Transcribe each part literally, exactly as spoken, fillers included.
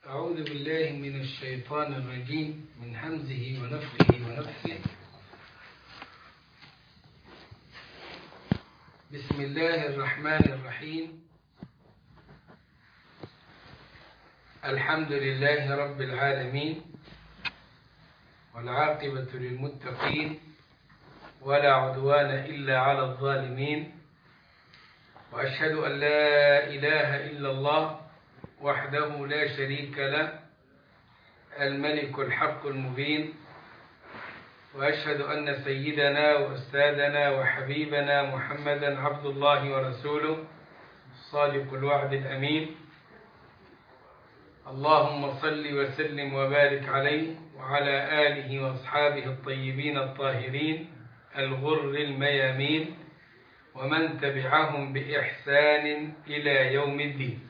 أعوذ بالله من الشيطان الرجيم من همزه ونفخه ونفثه. بسم الله الرحمن الرحيم. الحمد لله رب العالمين، والعاقبة للمتقين، ولا عدوان إلا على الظالمين، وأشهد أن لا إله إلا الله وحده لا شريك له الملك الحق المبين، وأشهد أن سيدنا وأستاذنا وحبيبنا محمدا عبد الله ورسوله صادق الوعد الأمين. اللهم صل وسلم وبارك عليه وعلى آله وأصحابه الطيبين الطاهرين الغر الميامين، ومن تبعهم بإحسان إلى يوم الدين.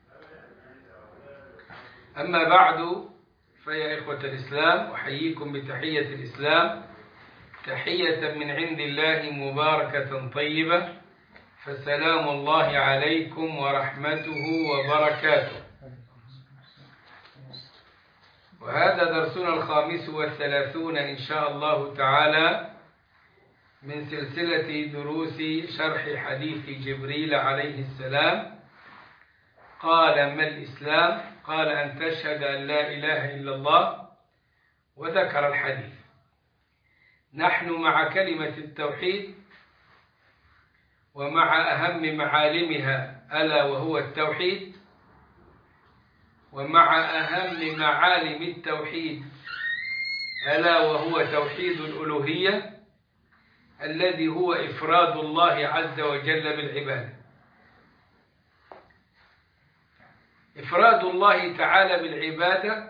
أما بعد، فيا إخوة الإسلام، أحييكم بتحية الإسلام، تحية من عند الله مباركة طيبة، فسلام الله عليكم ورحمته وبركاته. وهذا درسنا الخامس والثلاثون إن شاء الله تعالى من سلسلة دروس شرح حديث جبريل عليه السلام. قال: ما الإسلام؟ قال: أن تشهد أن لا إله إلا الله، وذكر الحديث. نحن مع كلمة التوحيد ومع أهم معالمها ألا وهو التوحيد، ومع أهم معالم التوحيد ألا وهو توحيد الألوهية الذي هو إفراد الله عز وجل بالعبادة. إفراد الله تعالى بالعبادة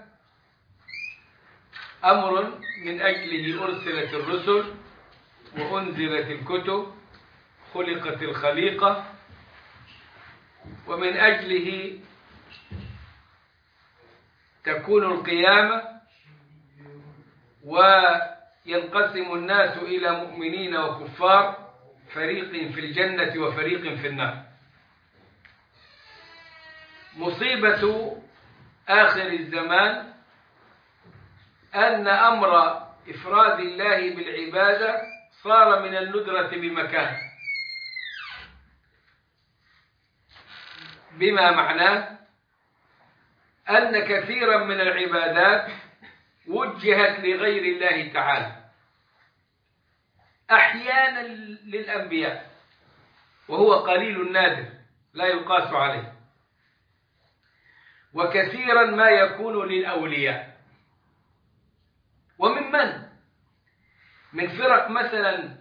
أمر من أجله أرسلت الرسل وأنزلت الكتب، خلقت الخليقة، ومن أجله تكون القيامة، وينقسم الناس إلى مؤمنين وكفار، فريق في الجنة وفريق في النار. مصيبة آخر الزمان أن أمر إفراد الله بالعبادة صار من الندرة بمكان، بما معناه أن كثيرا من العبادات وجهت لغير الله تعالى، أحيانا للأنبياء، وهو قليل النادر لا يقاس عليه، وكثيرا ما يكون للأولياء. ومن من؟ من فرق مثلا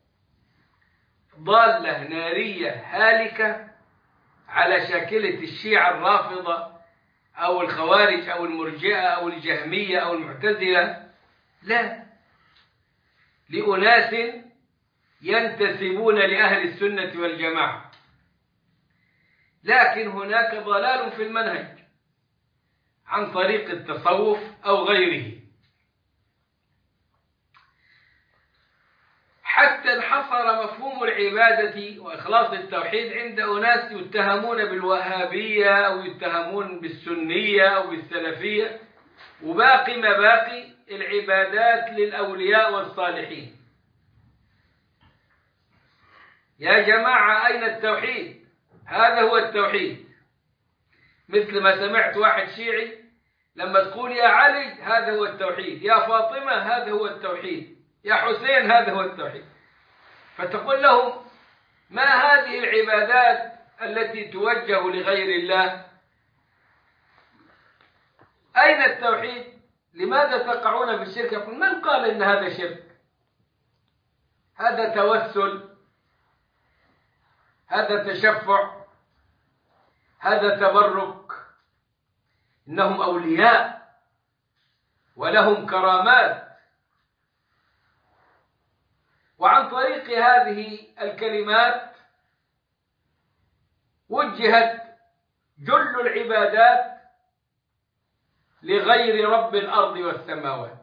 ضالة نارية هالكة على شاكلة الشيعة الرافضة أو الخوارج أو المرجئة أو الجهمية أو المعتزلة، لا، لأناس ينتسبون لأهل السنة والجماعة، لكن هناك ضلال في المنهج عن طريق التصوف أو غيره، حتى انحصر مفهوم العبادة وإخلاص التوحيد عند أناس يتهمون بالوهابية أو يتهمون بالسنية أو بالسلفية، وباقي ما باقي العبادات للأولياء والصالحين. يا جماعة، أين التوحيد؟ هذا هو التوحيد. مثل ما سمعت واحد شيعي لما تقول يا علي هذا هو التوحيد، يا فاطمة هذا هو التوحيد، يا حسين هذا هو التوحيد. فتقول لهم: ما هذه العبادات التي توجه لغير الله؟ أين التوحيد؟ لماذا تقعون في الشرك؟ يقول: من قال إن هذا شرك؟ هذا توسل، هذا تشفع، هذا تبرك. إنهم أولياء ولهم كرامات. وعن طريق هذه الكلمات وجهت جل العبادات لغير رب الأرض والسماوات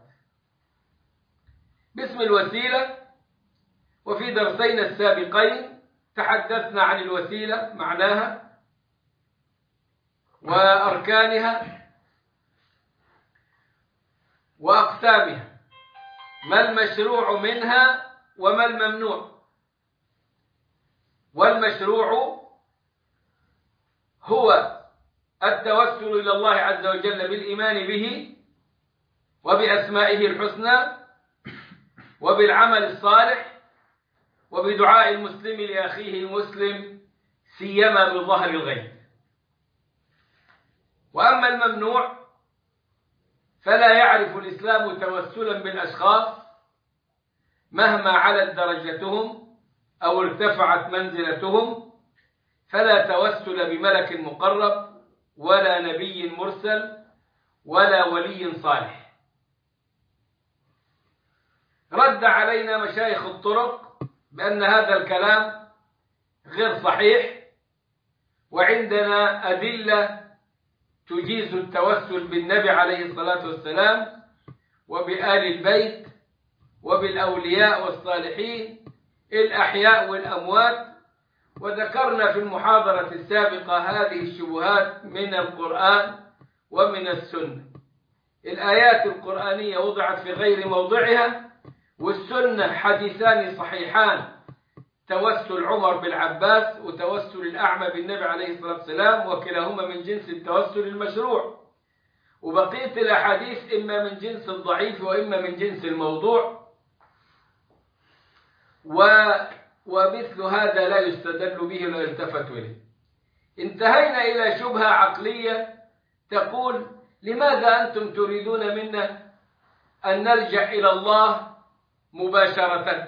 باسم الوسيلة. وفي درسينا السابقين تحدثنا عن الوسيلة، معناها وأركانها وأقسامها، ما المشروع منها وما الممنوع. والمشروع هو التوسل إلى الله عز وجل بالإيمان به وبأسمائه الحسنى وبالعمل الصالح وبدعاء المسلم لأخيه المسلم سيما بظهر الغيب. وأما الممنوع فلا يعرف الإسلام توسلا بالأشخاص مهما علت درجتهم أو ارتفعت منزلتهم، فلا توسل بملك مقرب ولا نبي مرسل ولا ولي صالح. رد علينا مشايخ الطرق بأن هذا الكلام غير صحيح، وعندنا أدلة تجيز التوسل بالنبي عليه الصلاة والسلام وبآل البيت وبالأولياء والصالحين الأحياء والأموات. وذكرنا في المحاضرة السابقة هذه الشبهات من القرآن ومن السنة. الآيات القرآنية وضعت في غير موضعها، والسنة حديثان صحيحان، توسل عمر بالعباس وتوسل الأعمى بالنبي عليه الصلاة والسلام، وكلاهما من جنس التوسل المشروع، وبقية الأحاديث إما من جنس الضعيف وإما من جنس الموضوع. و ومثل هذا لا يستدل به ولا يلتفت إليه. انتهينا إلى شبهة عقلية تقول: لماذا أنتم تريدون منا أن نلجأ إلى الله مباشرة؟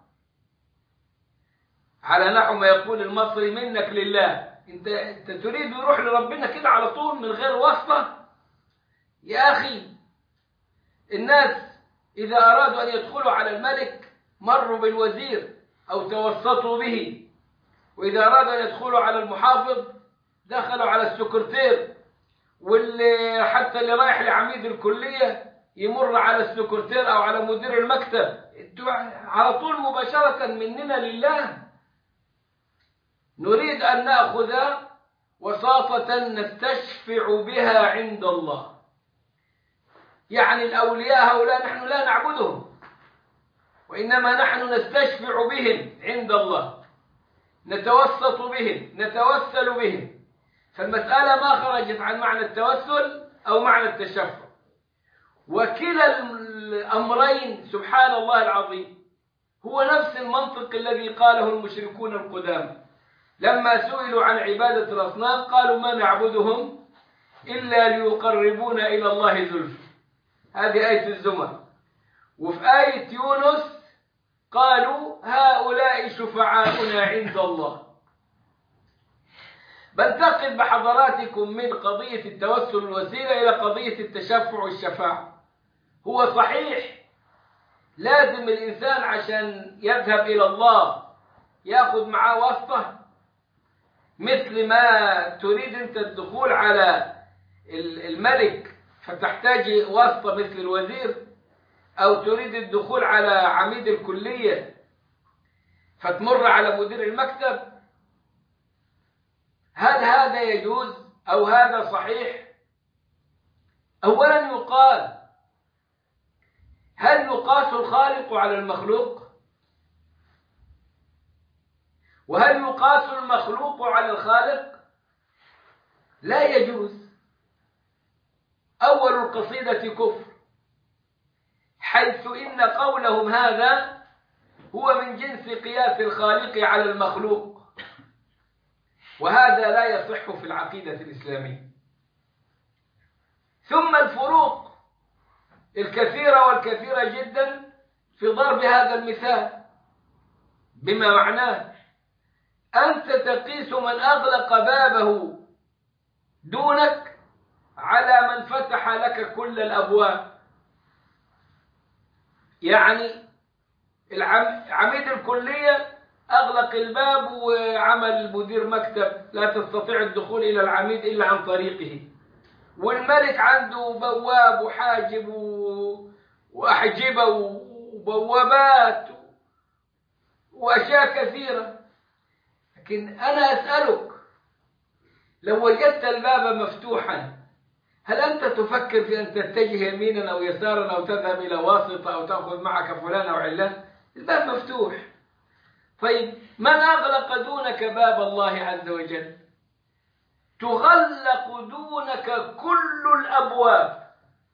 على نحو ما يقول المصري: منك لله. انت, انت تريد يروح لربنا كده على طول من غير واسطة؟ يا أخي، الناس إذا أرادوا أن يدخلوا على الملك مروا بالوزير أو توسطوا به، وإذا أرادوا أن يدخلوا على المحافظ دخلوا على السكرتير، واللي حتى اللي رايح لعميد الكلية يمر على السكرتير أو على مدير المكتب. على طول مباشرة مننا لله. نريد أن نأخذ وساطة نستشفع بها عند الله. يعني الأولياء هؤلاء نحن لا نعبدهم، وإنما نحن نستشفع بهم عند الله، نتوسط بهم، نتوسل بهم. فالمسألة ما خرجت عن معنى التوسل أو معنى التشفع، وكلا الأمرين سبحان الله العظيم هو نفس المنطق الذي قاله المشركون القدامى لما سئلوا عن عبادة الأصنام، قالوا: ما نعبدهم إلا ليقربونا إلى الله زلفى. هذه آية الزمر. وفي آية يونس قالوا: هؤلاء شفعاؤنا عند الله. بنتقل بحضراتكم من قضية التوسل الوسيلة إلى قضية التشفع والشفاعة. هو صحيح لازم الإنسان عشان يذهب إلى الله يأخذ معاه واسطة، مثل ما تريد أنت الدخول على الملك فتحتاج واسطة مثل الوزير، أو تريد الدخول على عميد الكلية فتمر على مدير المكتب. هل هذا يجوز أو هذا صحيح؟ أولا يقال: هل يقاس الخالق على المخلوق؟ وهل يقاس المخلوق على الخالق؟ لا يجوز. أول القصيدة كفر، حيث إن قولهم هذا هو من جنس قياس الخالق على المخلوق، وهذا لا يصح في العقيدة الإسلامية. ثم الفروق الكثيرة والكثيرة جدا في ضرب هذا المثال، بما معناه أنت تقيس من أغلق بابه دونك على من فتح لك كل الأبواب. يعني عميد الكلية أغلق الباب وعمل مدير مكتب، لا تستطيع الدخول إلى العميد إلا عن طريقه. والملك عنده بواب وحاجب وأحجبة وبوابات وأشياء كثيرة. لكن أنا أسألك، لو وجدت الباب مفتوحا هل أنت تفكر في أن تتجه يمينا أو يسارا أو تذهب إلى واسطة أو تأخذ معك فلان أو علان؟ الباب مفتوح. طيب من أغلق دونك باب الله عز وجل؟ تغلق دونك كل الأبواب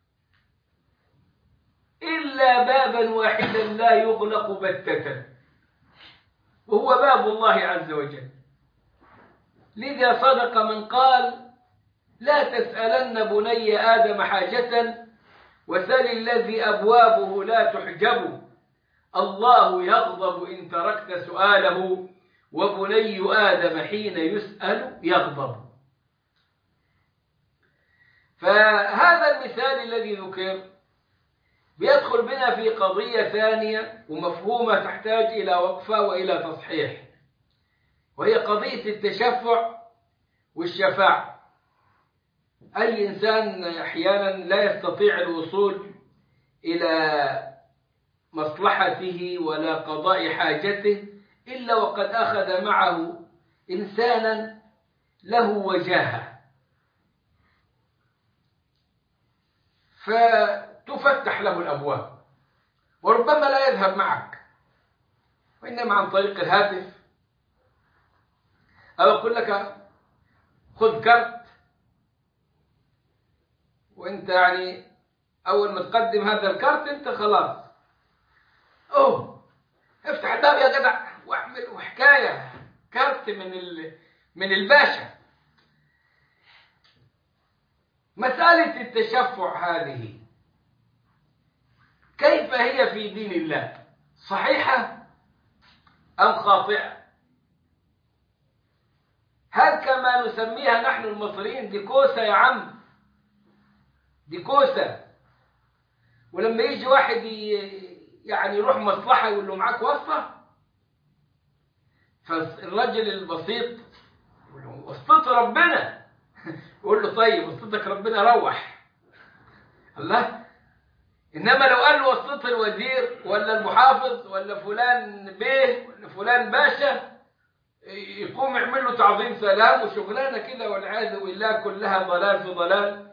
إلا بابا واحدا لا يغلق بتة، وهو باب الله عز وجل. لذا صدق من قال: لا تسألن بني آدم حاجة وسل الذي أبوابه لا تحجب، الله يغضب إن تركت سؤاله، وبني آدم حين يسأل يغضب. فهذا المثال الذي ذكر بيدخل بنا في قضية ثانية ومفهومة تحتاج إلى وقفة وإلى تصحيح، وهي قضية التشفع والشفاعة. أي إنسان أحيانا لا يستطيع الوصول إلى مصلحته ولا قضاء حاجته إلا وقد أخذ معه إنسانا له وجاهة، فتفتح له الأبواب، وربما لا يذهب معك وإنما عن طريق الهاتف، أو أقول لك خذ كرت، وأنت يعني أول ما تقدم هذا الكرت أنت خلاص أوه افتح الباب يا جدع واعمل وحكاية كرت من من الباشا. مسألة التشفع هذه كيف هي في دين الله؟ صحيحة أم خاطئة؟ هل كما نسميها نحن المصريين دي كوسة يا عم، دي كوسة، ولما يجي واحد يعني يروح مصلحة يقول له معاك واسطة، فالرجل البسيط يقول له واسطة ربنا، يقول له طيب واسطتك ربنا روح. الله، إنما لو قال له واسطة الوزير ولا المحافظ ولا فلان بيه ولا فلان باشا، يقوم يعمل له تعظيم سلام وشغلانة كده، والعياذ بالله كلها ضلال في ضلال.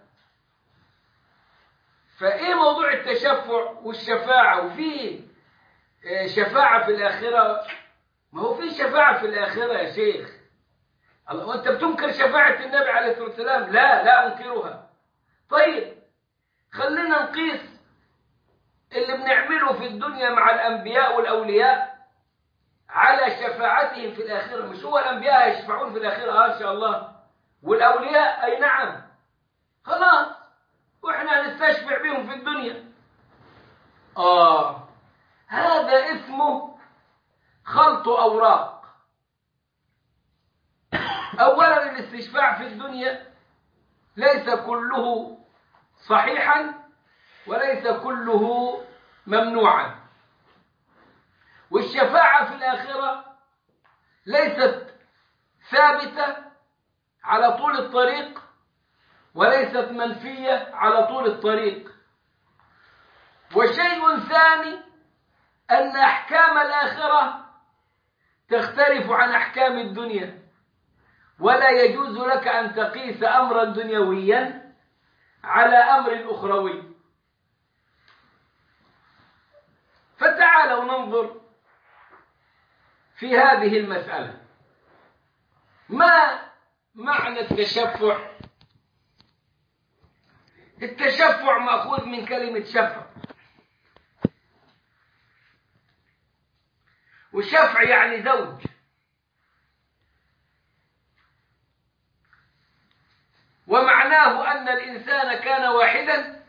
فإيه موضوع التشفع والشفاعة؟ وفي شفاعة في الآخرة؟ ما هو في شفاعة في الآخرة يا شيخ. الله، وأنت بتنكر شفاعة النبي عليه الصلاة والسلام؟ لا لا أنكرها. طيب خلينا نقيس اللي بنعمله في الدنيا مع الأنبياء والأولياء على شفاعتهم في الآخرة. مش هو الأنبياء يشفعون في الآخرة؟ آه إن شاء الله. والأولياء أي نعم، خلاص، وإحنا نستشفع بهم في الدنيا. آه هذا اسمه خلط أوراق. أولا الاستشفاع في الدنيا ليس كله صحيحا وليس كله ممنوعا، والشفاعة في الآخرة ليست ثابتة على طول الطريق وليست منفية على طول الطريق. وشيء ثاني أن أحكام الآخرة تختلف عن أحكام الدنيا، ولا يجوز لك أن تقيس أمرا دنيويا على أمر أخروي. فتعالوا ننظر في هذه المسألة. ما معنى التشفع؟ التشفع مأخوذ من كلمة شفع، وشفع يعني زوج، ومعناه أن الإنسان كان واحدا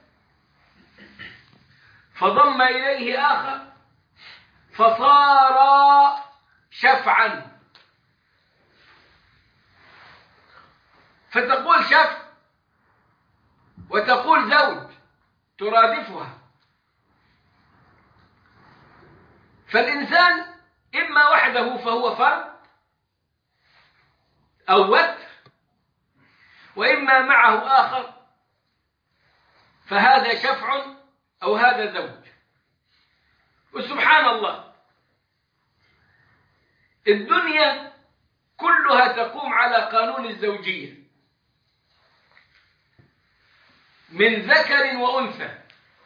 فضم إليه آخر فصار شفعا. فتقول شفع وتقول زوج ترادفها. فالإنسان إما وحده فهو فرد أو وتر، وإما معه آخر فهذا شفع أو هذا زوج. وسبحان الله الدنيا كلها تقوم على قانون الزوجية. من ذكر وأنثى.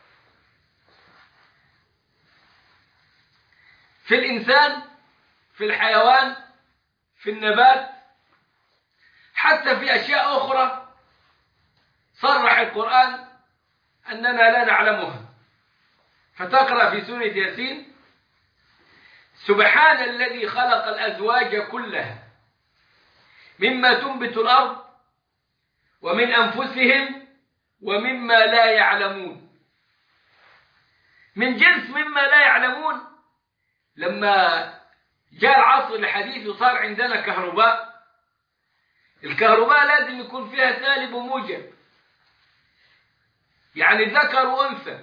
في الإنسان، في الحيوان، في النبات، حتى في أشياء أخرى صرح القرآن أننا لا نعلمها. فتقرأ في سورة ياسين: سبحان الذي خلق الأزواج كلها مما تنبت الأرض ومن أنفسهم ومما لا يعلمون. من جنس مما لا يعلمون. لما جاء العصر الحديث وصار عندنا كهرباء، الكهرباء لازم يكون فيها سالب وموجب، يعني ذكر وأنثى.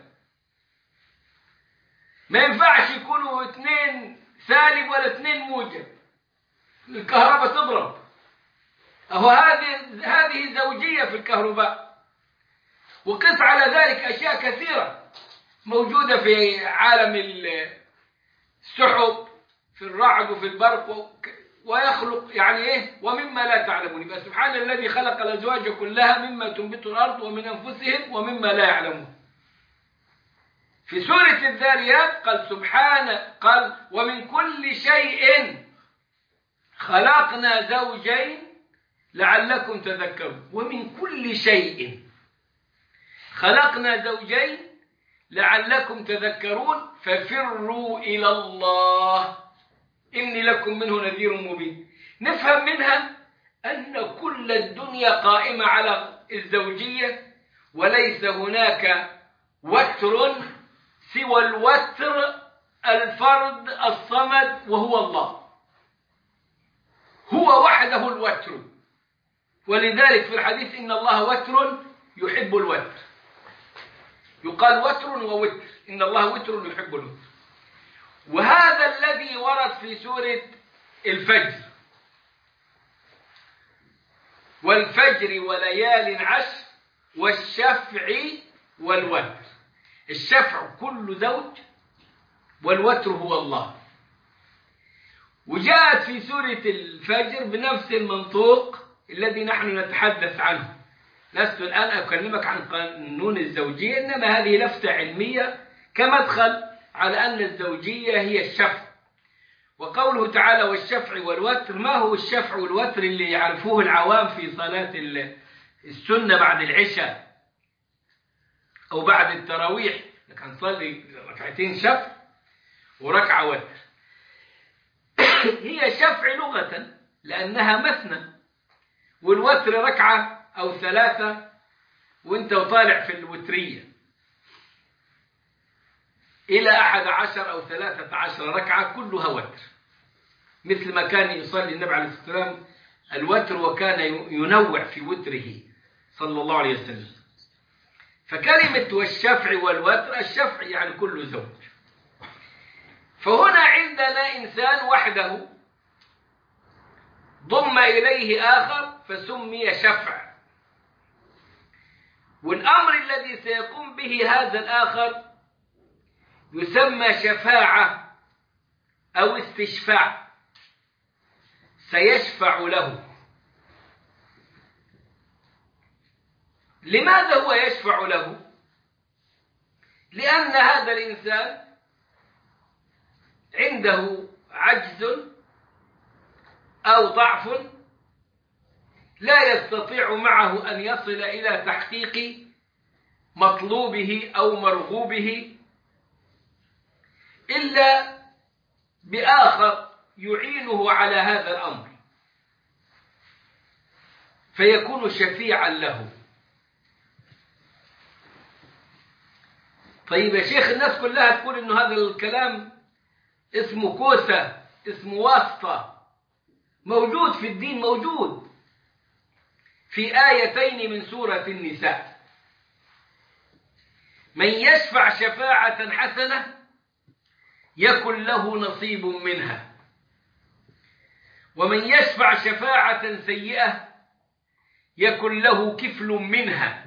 ما ينفعش يكونوا اثنين سالب ولا اثنين موجب، الكهرباء تضرب. أهو هذه هذه زوجية في الكهرباء. وقس على ذلك أشياء كثيرة موجودة في عالم السحب، في الرعد وفي البرق، ويخلق يعني إيه ومما لا تعلمون. يبقى سبحان الذي خلق الأزواج كلها مما تنبت الأرض ومن أنفسهم ومما لا يعلمون. في سورة الذاريات قال سبحان قال ومن كل شيء خلقنا زوجين لعلكم تذكرون. ومن كل شيء خلقنا زوجين لعلكم تذكرون ففروا إلى الله إني لكم منه نذير مبين. نفهم منها أن كل الدنيا قائمة على الزوجية، وليس هناك وتر سوى الوتر الفرد الصمد وهو الله، هو وحده الوتر. ولذلك في الحديث إن الله وتر يحب الوتر، يقال وتر ووتر، إن الله وتر يحب الوتر. وهذا الذي ورد في سورة الفجر: والفجر وليال عشر والشفع والوتر. الشفع كل زوج والوتر هو الله. وجاءت في سورة الفجر بنفس المنطوق الذي نحن نتحدث عنه. لست الآن أكلمك عن قانون الزوجية، إنما هذه لفتة علمية كمدخل على أن الزوجية هي الشفع. وقوله تعالى والشفع والوتر، ما هو الشفع والوتر اللي يعرفوه العوام في صلاة السنة بعد العشاء أو بعد التراويح؟ كان نصلي ركعتين شفع وركعة وتر. هي شفع لغة لأنها مثنى، والوتر ركعة أو ثلاثة وانت وطالع في الوترية إلى أحد عشر أو ثلاثة عشر ركعة كلها وتر، مثل ما كان يصلي النبي عليه الصلاة والسلام الوتر، وكان ينوع في وتره صلى الله عليه وسلم. فكلمة والشفع والوتر، الشفع يعني كل زوج. فهنا عندنا إنسان وحده ضم إليه آخر فسمي شفع، والأمر الذي سيقوم به هذا الآخر يسمى شفاعة أو استشفاع، سيشفع له. لماذا هو يشفع له؟ لأن هذا الإنسان عنده عجز أو ضعف لا يستطيع معه أن يصل إلى تحقيق مطلوبه أو مرغوبه إلا بآخر يعينه على هذا الأمر، فيكون شفيعا له. طيب يا شيخ، الناس كلها تقول إنه هذا الكلام اسمه كوسة، اسمه واسطة. موجود في الدين، موجود في آيتين من سورة النساء: من يشفع شفاعة حسنة يكن له نصيب منها، ومن يشفع شفاعة سيئة يكن له كفل منها،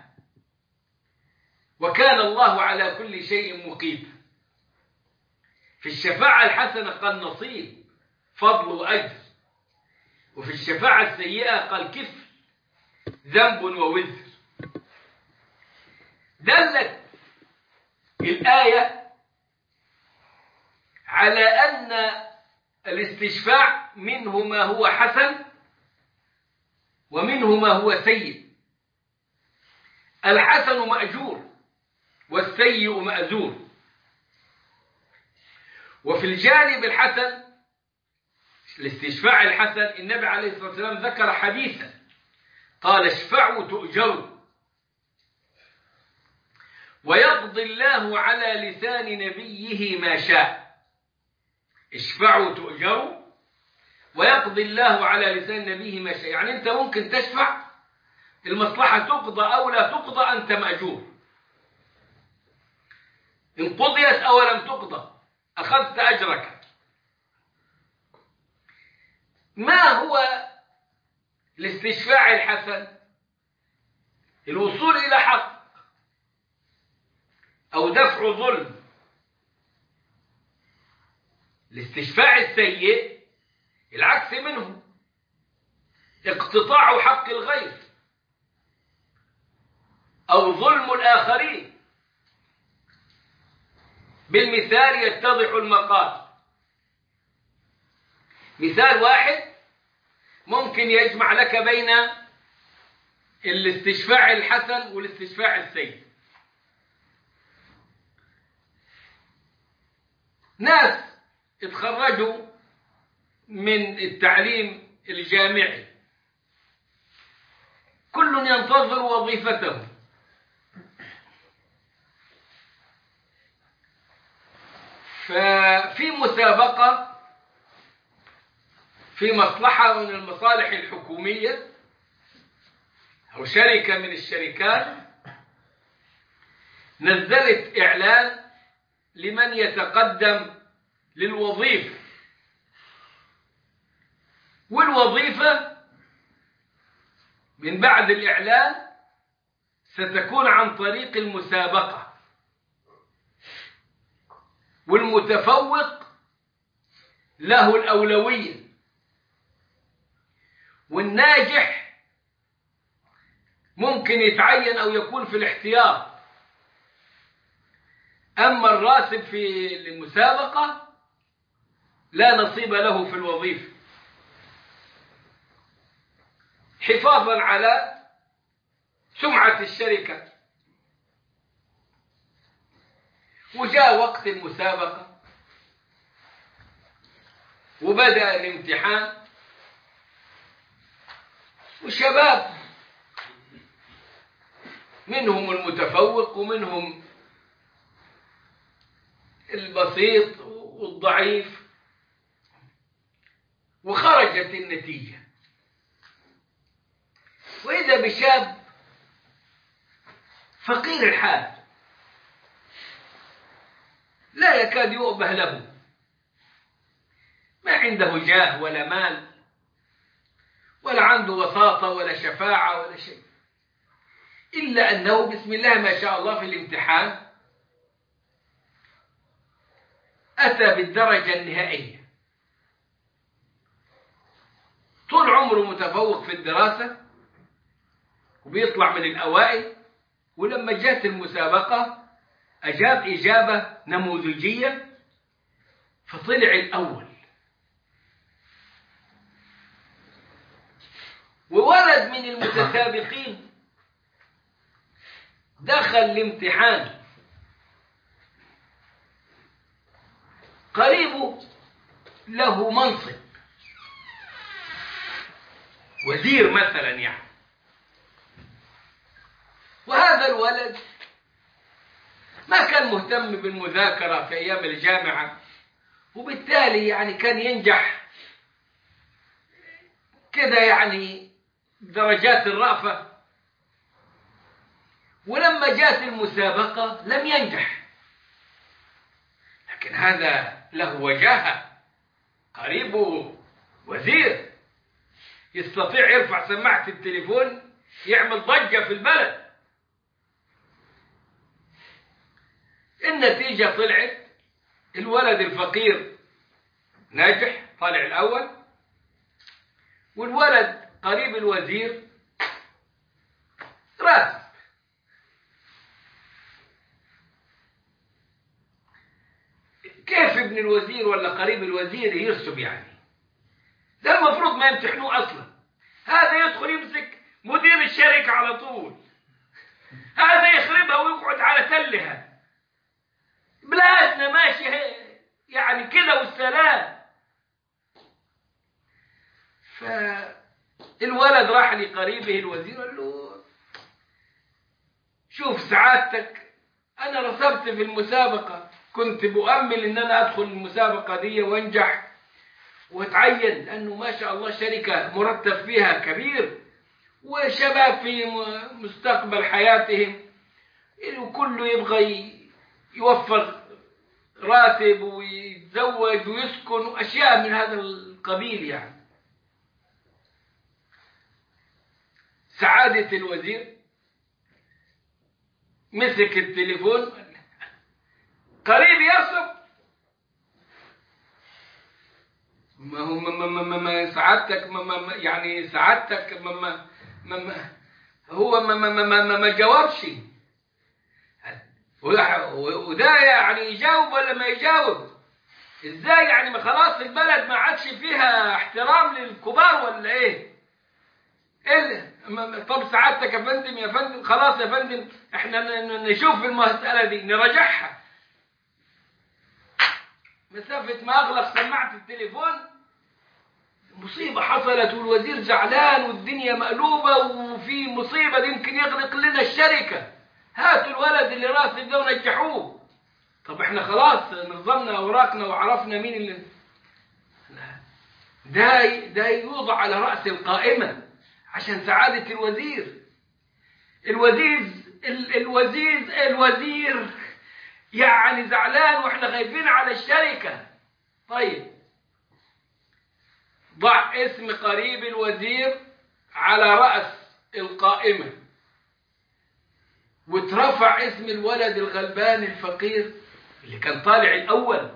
وكان الله على كل شيء مقيتا. في الشفاعة الحسنة قال نصيب، فضل وأجر، وفي الشفاعة السيئة قال كفل، ذنب ووزر. دلت الآية على أن الاستشفاع منه ما هو حسن ومنه ما هو سيء. الحسن مأجور والسيء مأزور. وفي الجانب الحسن، الاستشفاع الحسن، النبي عليه الصلاة والسلام ذكر حديثا قال: اشفعوا تؤجروا، ويقضي الله على لسان نبيه ما شاء. اشفعوا تؤجروا ويقضي الله على لسان نبيه ما شاء. يعني أنت ممكن تشفع المصلحة تقضى أو لا تقضى، أنت مأجور. إن قضيت أو لم تقضى أخذت أجرك. ما هو الاستشفاع الحسن؟ الوصول إلى حق أو دفع ظلم. الاستشفاع السيء العكس منه، اقتطاع حق الغير أو ظلم الآخرين. بالمثال يتضح المقال. مثال واحد ممكن يجمع لك بين الاستشفاع الحسن والاستشفاع السيء. ناس اتخرجوا من التعليم الجامعي، كل ينتظر وظيفته، ففي مسابقة في مصلحة من المصالح الحكومية أو شركة من الشركات نزلت إعلان لمن يتقدم للوظيفة، والوظيفة من بعد الإعلان ستكون عن طريق المسابقة، والمتفوق له الأولوية، والناجح ممكن يتعين أو يكون في الاحتياط. أما الراسب في المسابقة لا نصيب له في الوظيفة، حفاظا على سمعة الشركة. وجاء وقت المسابقة وبدأ الامتحان، وشباب منهم المتفوق ومنهم البسيط والضعيف، وخرجت النتيجة. وإذا بشاب فقير الحال لا يكاد يؤبه له، ما عنده جاه ولا مال ولا عنده وساطة ولا شفاعة ولا شيء، إلا أنه بسم الله ما شاء الله في الامتحان أتى بالدرجة النهائية. طول عمره متفوق في الدراسة وبيطلع من الأوائل، ولما جاءت المسابقة أجاب إجابة نموذجية فطلع الأول. وولد من المتسابقين دخل الامتحان، قريبه له منصب، وزير مثلا يعني، وهذا الولد ما كان مهتم بالمذاكرة في أيام الجامعة، وبالتالي يعني كان ينجح كذا يعني درجات الرأفة. ولما جاءت المسابقة لم ينجح، لكن هذا له وجاهة، قريبه وزير، يستطيع يرفع سماعة التليفون يعمل ضجة في البلد. النتيجة طلعت الولد الفقير ناجح طالع الأول، والولد قريب الوزير راسب. ابن الوزير ولا قريب الوزير يرسب يعني. ده المفروض ما يمتحنوه أصلا. هذا يدخل يمسك مدير الشركة على طول، هذا يخربها ويقعد على تلها. بلادنا ماشي يعني كده والسلام. فالولد راح لقريبه الوزير قال له شوف سعادتك، أنا رسبت في المسابقة، كنت بؤمل إن أنا أدخل المسابقة دي وأنجح وأتعين، لأنه ما شاء الله شركة مرتب فيها كبير وشباب في مستقبل حياتهم وكله يبغى يوفر راتب ويتزوج ويسكن وأشياء من هذا القبيل يعني. سعادة الوزير مسك التليفون، قريب يرسب. ما هو ما ما ما ما سعادتك ما ما يعني سعادتك ما ما ما ما هو ما ما ما ما, ما جاوبش. وده يعني يجاوب ولا ما يجاوب؟ ازاي يعني؟ ما خلاص البلد ما عادش فيها احترام للكبار ولا ايه؟ ايه طب سعادتك يا فندم يا فندم خلاص يا فندم احنا نشوف المسألة دي نرجعها. مسافة ما اغلق سماعة التليفون مصيبة حصلت والوزير زعلان والدنيا مقلوبة وفي مصيبة يمكن يغلق لنا الشركة. هاتوا الولد اللي راسب ده ونجحوه. طب احنا خلاص نظمنا اوراقنا وعرفنا مين اللي ده ده يوضع على رأس القائمة عشان سعادة الوزير. الوزير الوزير الوزير يعني زعلان واحنا خايفين على الشركة. طيب ضع اسم قريب الوزير على رأس القائمة وترفع اسم الولد الغلبان الفقير اللي كان طالع الأول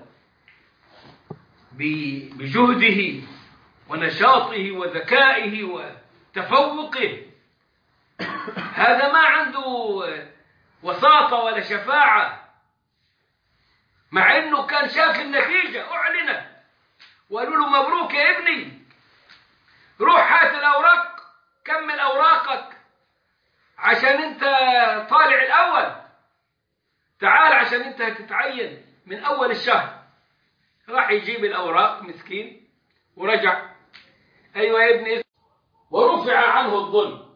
بجهده ونشاطه وذكائه وتفوقه. هذا ما عنده وساطة ولا شفاعة، مع انه كان شاف النتيجة اعلنت وقالوا له مبروك يا ابني، روح هات الاوراق كمل اوراقك عشان انت طالع الاول، تعال عشان انت هتتعين من اول الشهر. راح يجيب الاوراق مسكين ورجع، ايوه يا ابني، ورفع عنه الظلم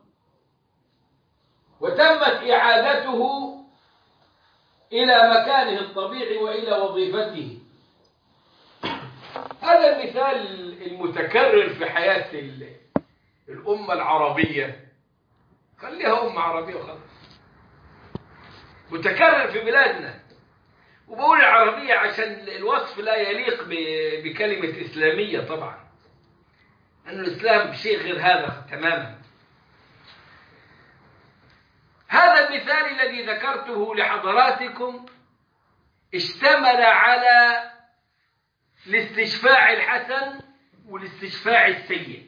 وتمت اعادته الى مكانه الطبيعي والى وظيفته. هذا المثال المتكرر في حياة الأمة العربية، خليها أمة عربية وخلاص، متكرر في بلادنا. وبقول العربية عشان الوصف لا يليق بكلمة إسلامية طبعا، أن الإسلام شيء غير هذا تماما. هذا المثال الذي ذكرته لحضراتكم اشتمل على الاستشفاع الحسن والاستشفاع السيء.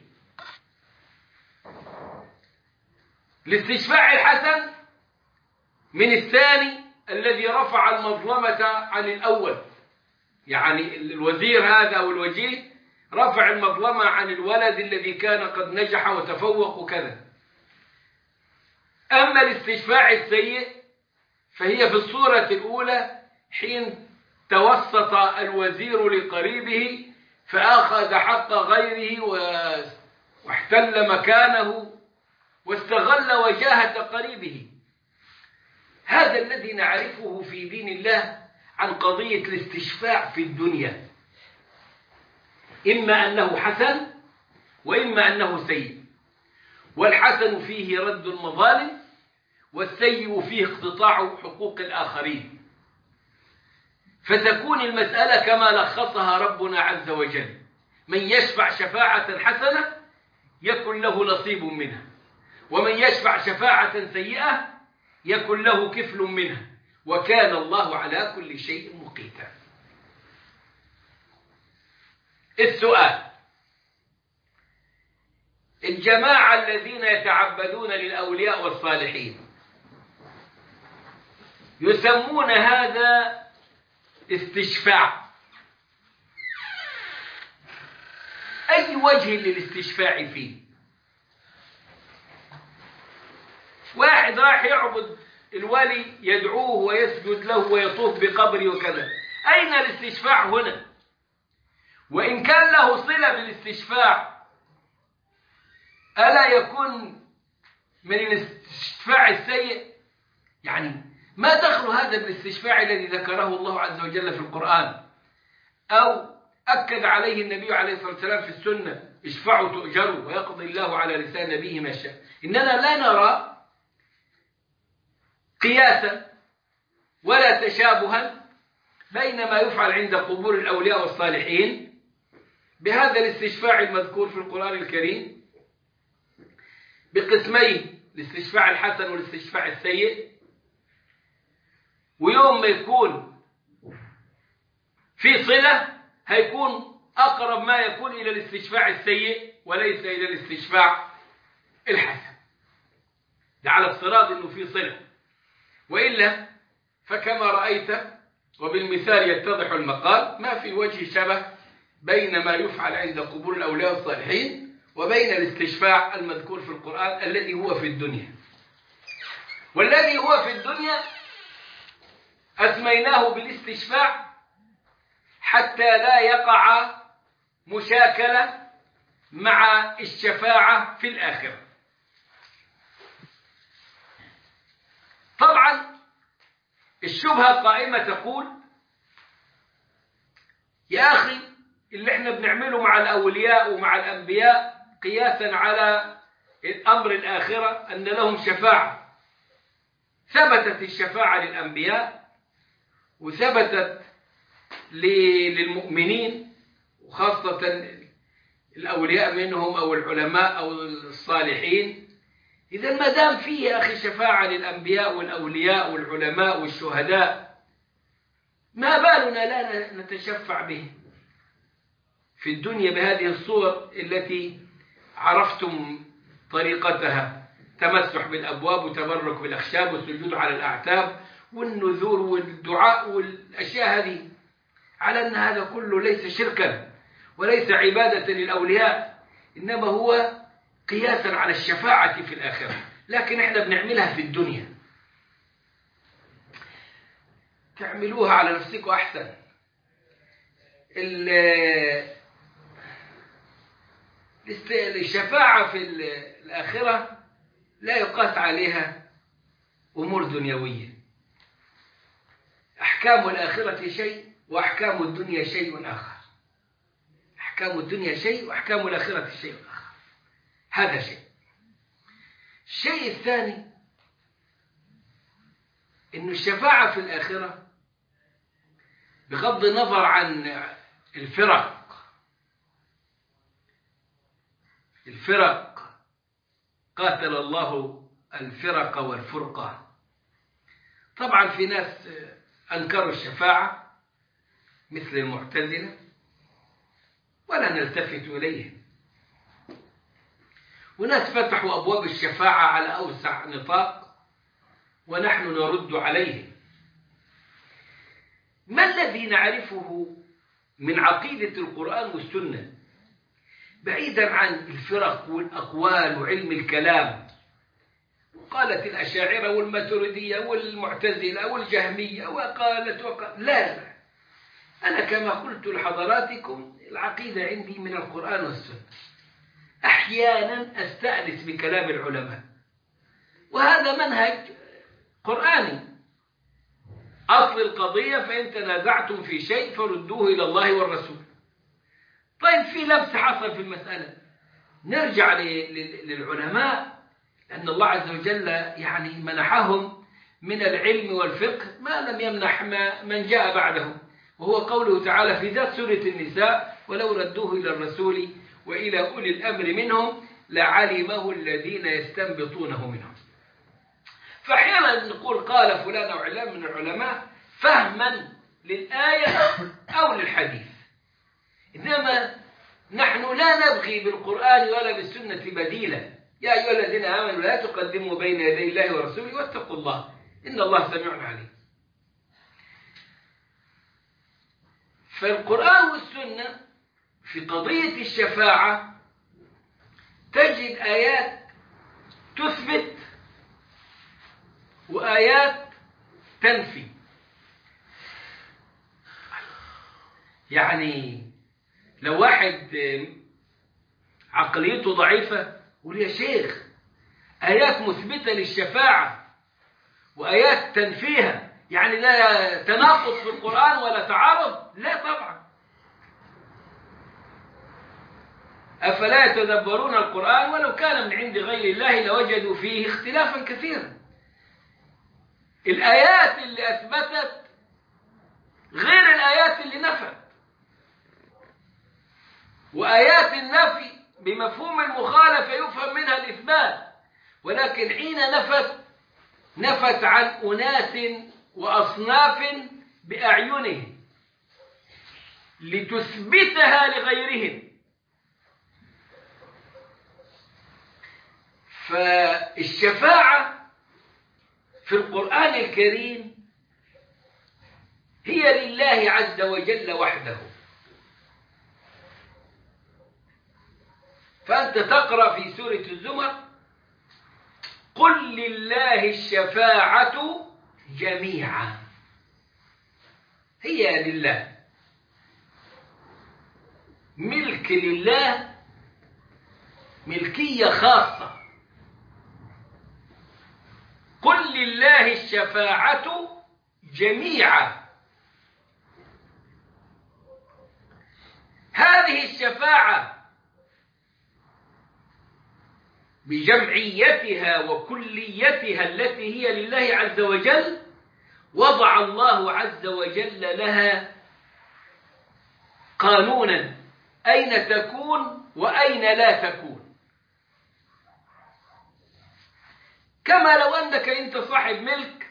الاستشفاع الحسن من الثاني الذي رفع المظلمة عن الأول، يعني الوزير هذا أو الوجيه رفع المظلمة عن الولد الذي كان قد نجح وتفوق وكذا. أما الاستشفاع السيء فهي في الصورة الأولى حين توسط الوزير لقريبه فأخذ حق غيره واحتل مكانه واستغل وجاهة قريبه. هذا الذي نعرفه في دين الله عن قضية الاستشفاع في الدنيا، إما أنه حسن وإما أنه سيء. والحسن فيه رد المظالم والسيء فيه اقتطاع حقوق الآخرين. فتكون المسألة كما لخصها ربنا عز وجل: من يشفع شفاعة حسنة يكن له نصيب منها، ومن يشفع شفاعة سيئة يكن له كفل منها، وكان الله على كل شيء مقيتا. السؤال: الجماعة الذين يتعبدون للأولياء والصالحين يسمون هذا استشفاع، أي وجه للاستشفاع فيه؟ واحد راح يعبد الولي يدعوه ويسجد له ويطوف بقبره وكذا، أين الاستشفاع هنا؟ وإن كان له صلة بالاستشفاع ألا يكون من الاستشفاع السيء؟ يعني ما دخل هذا بالاستشفاع الذي ذكره الله عز وجل في القرآن أو أكد عليه النبي عليه الصلاة والسلام في السنة: اشفعوا تؤجروا ويقضي الله على لسان نبيه ما شاء. إننا لا نرى قياسا ولا تشابها بين ما يفعل عند قبور الأولياء والصالحين بهذا الاستشفاع المذكور في القرآن الكريم بقسمين: الاستشفاع الحسن والاستشفاع السيء. ويوم ما يكون في صلة هيكون أقرب ما يكون إلى الاستشفاع السيء وليس إلى الاستشفاع الحسن، ده على افتراض أنه في صلة، وإلا فكما رأيت وبالمثال يتضح المقال ما في وجه شبه بين ما يفعل عند قبور الأولياء الصالحين وبين الاستشفاع المذكور في القرآن الذي هو في الدنيا. والذي هو في الدنيا أسميناه بالاستشفاع حتى لا يقع مشاكلة مع الشفاعة في الآخرة. طبعا الشبهة قائمة تقول: يا أخي اللي احنا بنعمله مع الأولياء ومع الأنبياء قياسا على أمر الآخرة أن لهم شفاعة، ثبتت الشفاعة للأنبياء وثبتت للمؤمنين وخاصة الأولياء منهم أو العلماء أو الصالحين. إذا ما دام فيه يا أخي شفاعة للأنبياء والأولياء والعلماء والشهداء، ما بالنا لا نتشفع به في الدنيا بهذه الصور التي عرفتم طريقتها: تمسح بالأبواب وتبرك بالأخشاب والسجود على الأعتاب والنذور والدعاء والأشياء هذه، على أن هذا كله ليس شركا وليس عبادة للأولياء، إنما هو قياسا على الشفاعة في الآخرة، لكن احنا بنعملها في الدنيا. تعملوها على نفسكم أحسن. الشفاعة في الآخرة لا يقاس عليها أمور دنيوية. أحكام الآخرة شيء وأحكام الدنيا شيء آخر. أحكام الدنيا شيء وأحكام الآخرة شيء آخر. هذا شيء. الشيء الثاني إنه الشفاعة في الآخرة بغض النظر عن الفرق الفرق قاتل الله الفرق والفرقة. طبعا في ناس أنكروا الشفاعة مثل المعتزلة ولا نلتفت إليه، وناس فتحوا أبواب الشفاعة على أوسع نطاق ونحن نرد عليه. ما الذي نعرفه من عقيدة القرآن والسنة بعيدا عن الفرق والأقوال وعلم الكلام؟ قالت الأشاعرة والماتريدية والمعتزلة والجهمية وقالت وقالت لا لا، أنا كما قلت لحضراتكم العقيدة عندي من القرآن والسنة. أحيانا أستأنس بكلام العلماء وهذا منهج قرآني. أصل القضية: فإن تنازعتم في شيء فردوه إلى الله والرسول. طيب في لبس حصل في المسألة، نرجع للعلماء، لأن الله عز وجل يعني منحهم من العلم والفقه ما لم يمنح ما من جاء بعدهم، وهو قوله تعالى في ذات سورة النساء: ولو ردوه إلى الرسول وإلى أولي الأمر منهم لعلمه الذين يستنبطونه منهم. فأحيانا نقول قال فلان أو علام من العلماء فهما للآية أو للحديث، إنما نحن لا نبغي بالقرآن ولا بالسنة بديلا. يا أيها الذين آمنوا لا تقدموا بين يدي الله ورسوله واتقوا الله إن الله سميع عليم. فالقرآن والسنة في قضية الشفاعة تجد آيات تثبت وآيات تنفي. يعني لو واحد عقليته ضعيفة يقول يا شيخ آيات مثبتة للشفاعة وآيات تنفيها، يعني لا تناقض في القرآن ولا تعارض؟ لا طبعا. أفلا يتدبرون القرآن ولو كان من عند غير الله لوجدوا فيه اختلافا كثيرا. الآيات اللي أثبتت غير الآيات اللي نفت، وآيات النفي بمفهوم المخالفة يفهم منها الإثبات، ولكن حين نفت نفت عن أناس وأصناف بأعينهم لتثبتها لغيرهم. فالشفاعة في القرآن الكريم هي لله عز وجل وحده. فأنت تقرأ في سورة الزمر: قل لله الشفاعة جميعا. هي لله، ملك لله، ملكية خاصة. قل لله الشفاعة جميعا. هذه الشفاعة بجمعيتها وكليتها التي هي لله عز وجل وضع الله عز وجل لها قانونا أين تكون وأين لا تكون. كما لو أنك أنت صاحب ملك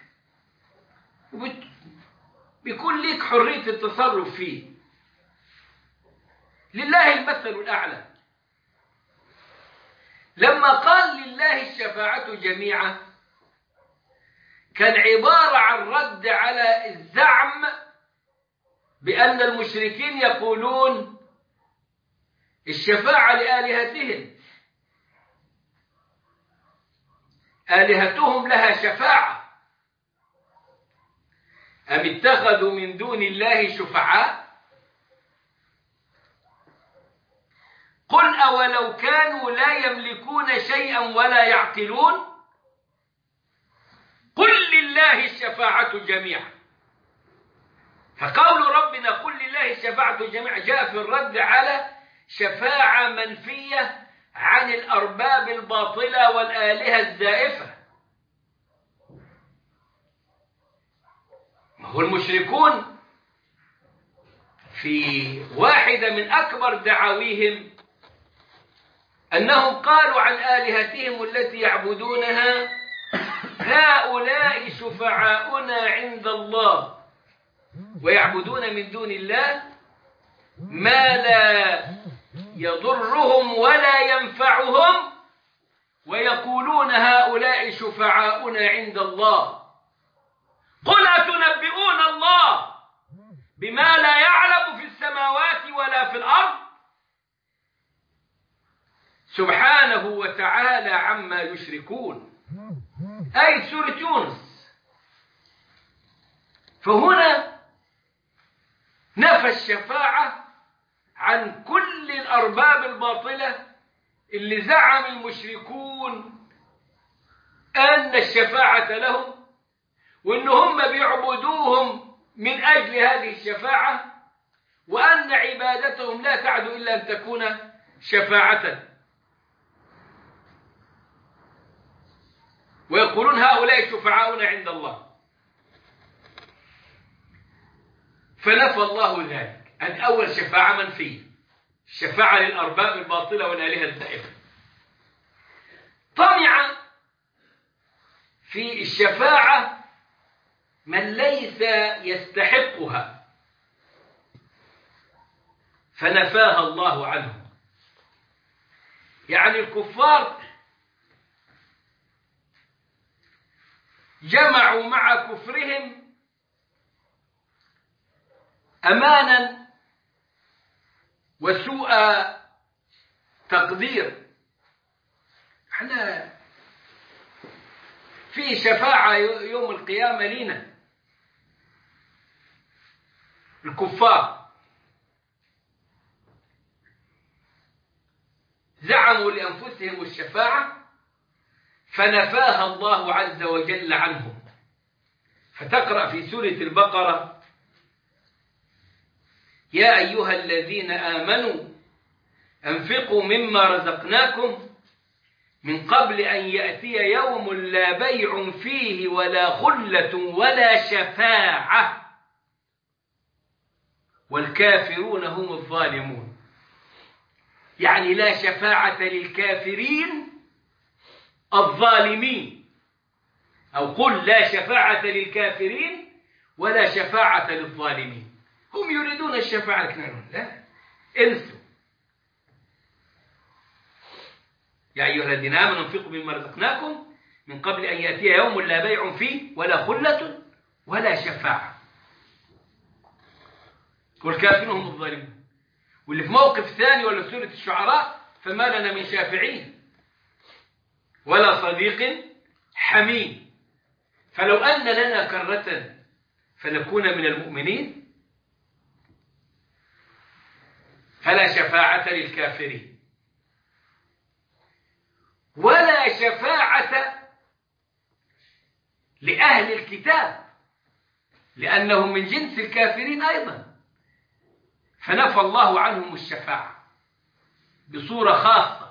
بيكون لك حرية التصرف فيه. لله المثل الأعلى. لما قال لله الشفاعة جميعا كان عبارة عن رد على الزعم بأن المشركين يقولون الشفاعة لآلهتهم، آلهتهم لها شفاعة، أم اتخذوا من دون الله شفعاء؟ قل أولو كانوا لا يملكون شيئا ولا يعقلون قل لله الشفاعة جميعا. فقول ربنا قل لله الشفاعة جميعا جاء في الرد على شفاعة منفية عن الأرباب الباطلة والآلهة الزائفة. ما هو المشركون في واحدة من أكبر دعاويهم أنهم قالوا عن آلهتهم التي يعبدونها هؤلاء شفعاؤنا عند الله، ويعبدون من دون الله ما لا يضرهم ولا ينفعهم، ويقولون هؤلاء شفعاؤنا عند الله. قل أتنبئون الله بما لا يعلم في السماوات ولا في الأرض سبحانه وتعالى عما يشركون. آية سورة يونس. فهنا نفى الشفاعة عن كل الأرباب الباطلة اللي زعم المشركون أن الشفاعة لهم، وأن هم بيعبدوهم من أجل هذه الشفاعة، وأن عبادتهم لا تعد إلا أن تكون شفاعة. ويقولون هؤلاء شفعاؤنا عند الله. فنفى الله ذلك. أن أول شفاعة منفية، الشفاعة للأرباب الباطلة والآلهة الزائفة. طمع في الشفاعة من ليس يستحقها فنفاها الله عنه. يعني الكفار جمعوا مع كفرهم أمانا وسوء تقدير. احنا في شفاعة يوم القيامة لنا الكفار زعموا لأنفسهم الشفاعة فنفاها الله عز وجل عنهم. فتقرأ في سورة البقرة: يا أيها الذين آمنوا أنفقوا مما رزقناكم من قبل أن يأتي يوم لا بيع فيه ولا خلة ولا شفاعة والكافرون هم الظالمون. يعني لا شفاعة للكافرين الظالمين، أو قل لا شفاعة للكافرين ولا شفاعة للظالمين. هم يريدون الشفاعة لكن لا، انسوا. يا أيها الذين آمنوا انفقوا مما رزقناكم من قبل أن يأتي يوم لا بيع فيه ولا خلة ولا شفاعة والكافرون هم الظالمون. واللي في موقف ثاني ولا في سورة الشعراء: فما لنا من شافعين ولا صديق حميم فلو أن لنا كرة فنكون من المؤمنين. فلا شفاعة للكافرين ولا شفاعة لأهل الكتاب لأنهم من جنس الكافرين أيضا، فنفى الله عنهم الشفاعة بصورة خاصة.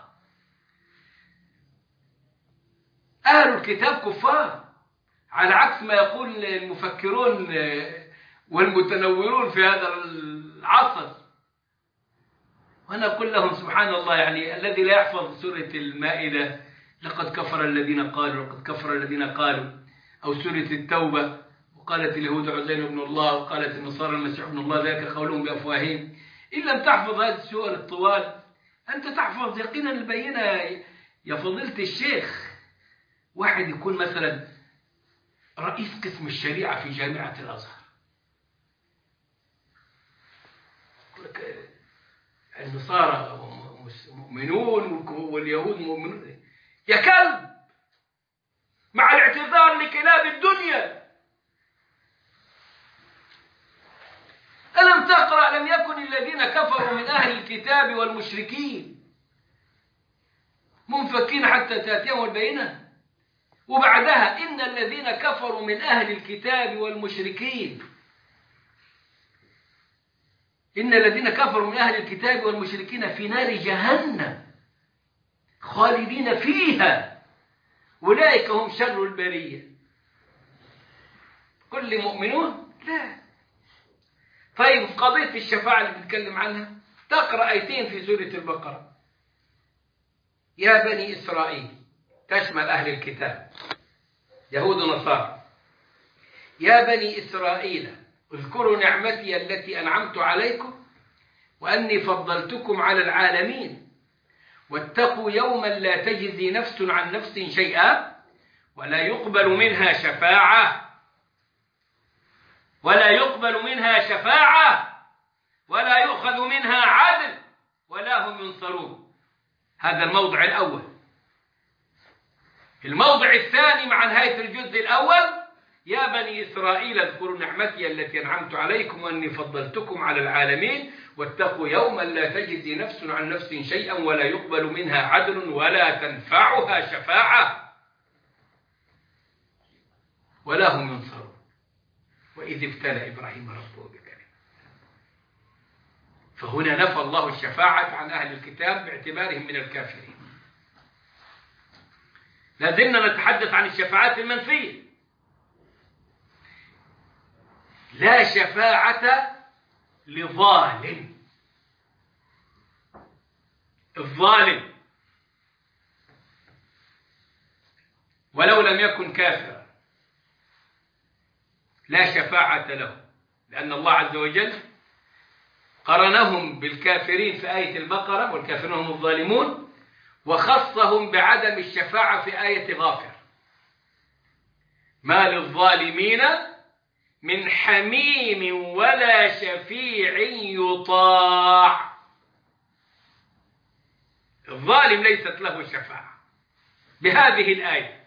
أهل الكتاب كفار على عكس ما يقول المفكرون والمتنورون في هذا العصر. وأنا أقول لهم سبحان الله، يعني الذي لا يحفظ سورة المائدة لقد كفر الذين قالوا لقد كفر الذين قالوا، أو سورة التوبة وقالت اليهود عزير ابن الله وقالت النصارى المسيح ابن الله ذلك قولهم بأفواههم، إن لم تحفظ هذه السور الطوال أنت تحفظ يقينا البينة. يا فضيلة الشيخ، واحد يكون مثلا رئيس قسم الشريعة في جامعة الأزهر، النصارى مؤمنون واليهود مؤمنون، يا كلب، مع الاعتذار لكلاب الدنيا، ألم تقرأ لم يكن الذين كفروا من أهل الكتاب والمشركين منفكين حتى تأتيهم البينة؟ وبعدها إن الذين كفروا من أهل الكتاب والمشركين إن الذين كفروا من أهل الكتاب والمشركين في نار جهنم خالدين فيها أولئك هم شر البرية. كل مؤمنون؟ لا. طيب قضية الشفاعة اللي بنتكلم عنها، تقرأ آيتين في سورة البقرة: يا بني إسرائيل، تشمل أهل الكتاب يهود ونصارى. يا بني إسرائيل اذكروا نعمتي التي أنعمت عليكم وأني فضلتكم على العالمين واتقوا يوما لا تجزي نفس عن نفس شيئا ولا يقبل منها شفاعة ولا يقبل منها شفاعة ولا يؤخذ منها عدل ولا هم ينصرون. هذا الموضع الأول. الموضع الثاني مع نهاية الجزء الأول: يا بني إسرائيل اذكروا نعمتي التي أنعمت عليكم وأني فضلتكم على العالمين واتقوا يوما لا تجزي نفس عن نفس شيئا ولا يقبل منها عدل ولا تنفعها شفاعة ولا هم ينصرون. وإذ ابتلى إبراهيم ربه بكلمة. فهنا نفى الله الشفاعة عن أهل الكتاب باعتبارهم من الكافرين. لازلنا نتحدث عن الشفاعات المنفية. لا شفاعة لظالم. الظالم ولو لم يكن كافرا لا شفاعة له، لأن الله عز وجل قرنهم بالكافرين في آية البقرة والكافرون هم الظالمون، وخصهم بعدم الشفاعة في آية غافر: ما للظالمين من حميم ولا شفيع يطاع. الظالم ليست له شفاعة بهذه الآية.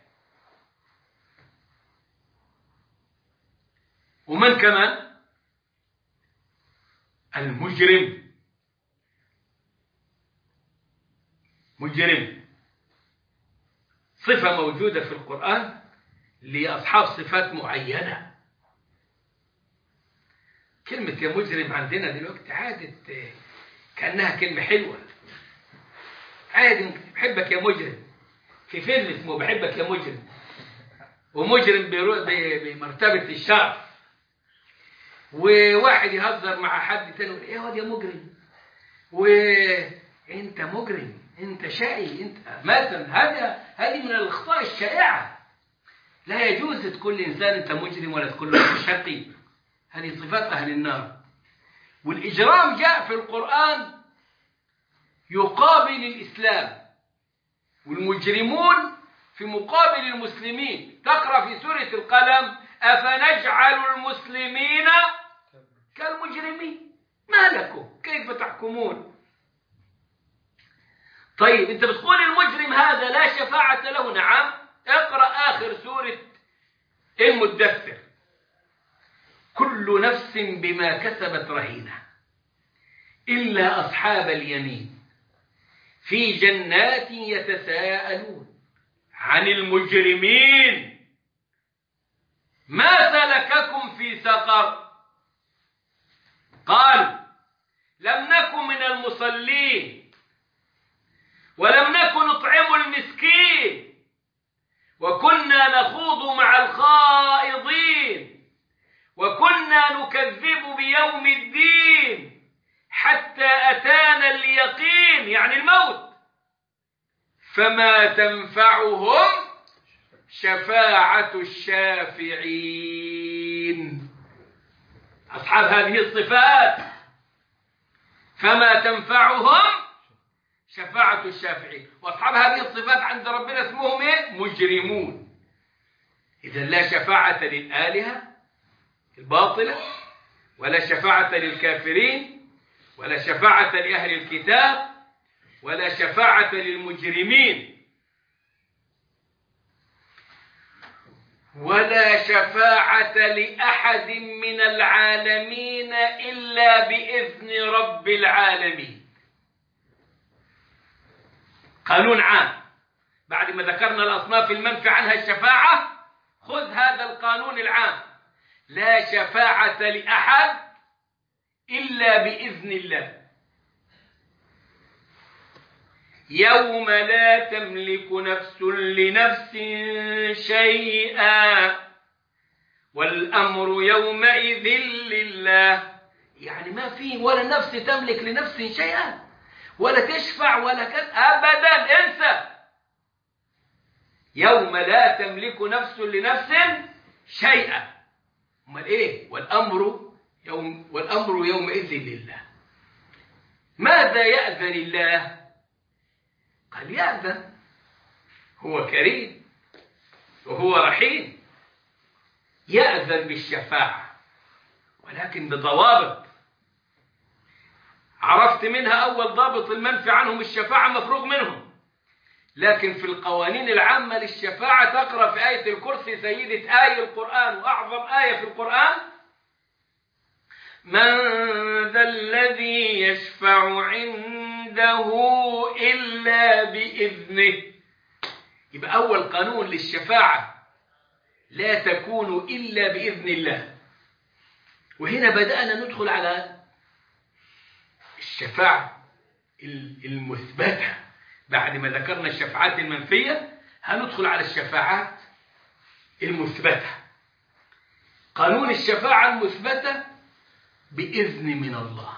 ومن كمان؟ المجرم. مجرم صفة موجودة في القرآن لأصحاب صفات معينة. كلمة يا مجرم عندنا دلوقتي عادت كأنها كلمة حلوة، عادي بحبك يا مجرم. في فيلم اسمه بحبك يا مجرم، ومجرم بمرتبة الشرف، وواحد يهزر مع حد تاني يقول ايه واد يا مجرم، وانت مجرم، انت شقي، انت مثلا. هذا هذه من الاخطاء الشائعة. لا يجوز تقول لإنسان انت مجرم ولا تقول له شقي، هذه صفات أهل النار. والإجرام جاء في القرآن يقابل الإسلام، والمجرمون في مقابل المسلمين. تقرأ في سورة القلم أفنجعل المسلمين كالمجرمين، ما لكم كيف تحكمون؟ طيب أنت بتقول المجرم هذا لا شفاعة له. نعم، اقرأ آخر سورة المدثر، كل نفس بما كسبت رهينة إلا أصحاب اليمين في جنات يتساءلون عن المجرمين ما سلككم في سقر؟ قال لم نكن من المصلين ولم نكن نطعم المسكين وكنا نخوض مع الخائضين وكنا نكذب بيوم الدين حتى أتانا اليقين، يعني الموت، فما تنفعهم شفاعة الشافعين. أصحاب هذه الصفات فما تنفعهم شفاعة الشافعين. وأصحاب هذه الصفات عند ربنا اسمهم إيه؟ مجرمون. إذا لا شفاعة للآلهة الباطلة، ولا شفاعة للكافرين، ولا شفاعة لأهل الكتاب، ولا شفاعة للمجرمين، ولا شفاعة لأحد من العالمين إلا بإذن رب العالمين. قانون عام. بعد ما ذكرنا الأصناف المنفي عنها الشفاعة، خذ هذا القانون العام: لا شفاعة لأحد إلا بإذن الله. يوم لا تملك نفس لنفس شيئا والأمر يومئذ لله. يعني ما في ولا نفس تملك لنفس شيئا، ولا تشفع ولا كذا أبدا، انسى. يوم لا تملك نفس لنفس شيئا، امال ايه؟ والأمر يوم والأمر يومئذ لله. ماذا يأذن الله؟ قال يأذن، هو كريم وهو رحيم، يأذن بالشفاعة ولكن بضوابط. عرفت منها أول ضابط: المنفي عنهم الشفاعة مفروغ منهم. لكن في القوانين العامة للشفاعة تقرأ في آية الكرسي، سيدة آية القرآن وأعظم آية في القرآن: من ذا الذي يشفع عنده إلا بإذنه. يبقى أول قانون للشفاعة: لا تكون إلا بإذن الله. وهنا بدأنا ندخل على الشفاعة المثبتة. بعد ما ذكرنا الشفاعات المنفية هندخل على الشفاعات المثبتة. قانون الشفاعة المثبتة بإذن من الله.